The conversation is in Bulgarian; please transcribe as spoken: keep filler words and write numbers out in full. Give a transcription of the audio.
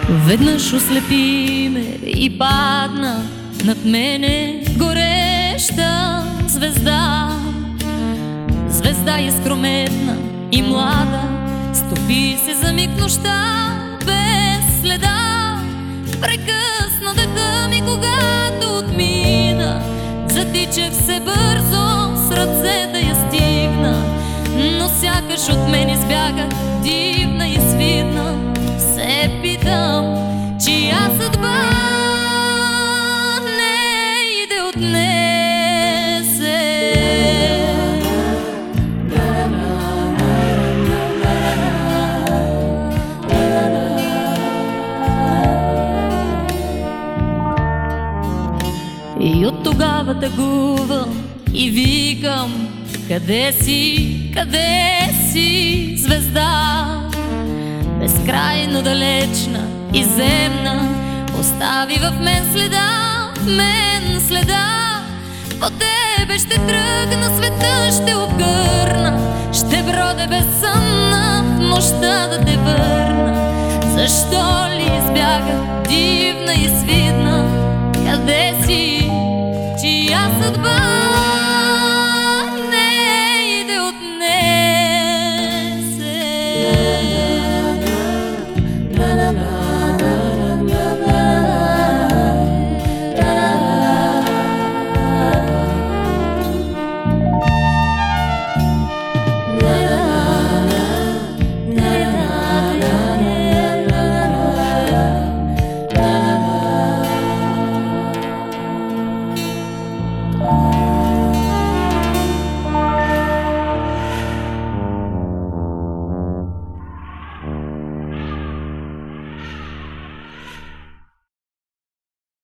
Веднъж ослепи ме и падна над мене гореща звезда. Звезда искрометна и млада, стопи се за миг нощта без следа. Прекъсна дъха ми, когато отмина, затичах се бързо с ръце да я стигна, но сякаш от мен избяга дивна и свидна. Се питам, чия съдба не иде отнесе. И от тогава тъгувам и викам: къде си, къде си, звезда? Безкрайно далечна и земна, остави в мен следа, в мен следа. По тебе ще тръгна, света ще обгърна, ще бродя безсънна в нощта да те върна. Защо